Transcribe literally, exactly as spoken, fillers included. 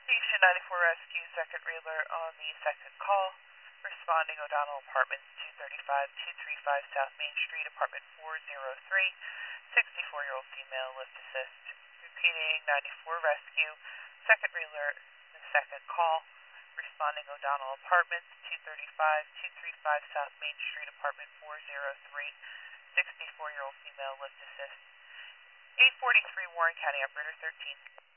Station ninety-four Rescue, second reeler on the second call. Responding O'Donnell Apartments, two thirty-five, two thirty-five South Main Street, apartment four oh three. sixty-four-year-old female, lift assist. Repeating, ninety-four Rescue, second reeler, the second call. Responding O'Donnell Apartments, two thirty-five, two thirty-five South Main Street, apartment four oh three. sixty-four-year-old female, lift assist. eight forty-three Warren County, operator thirteen.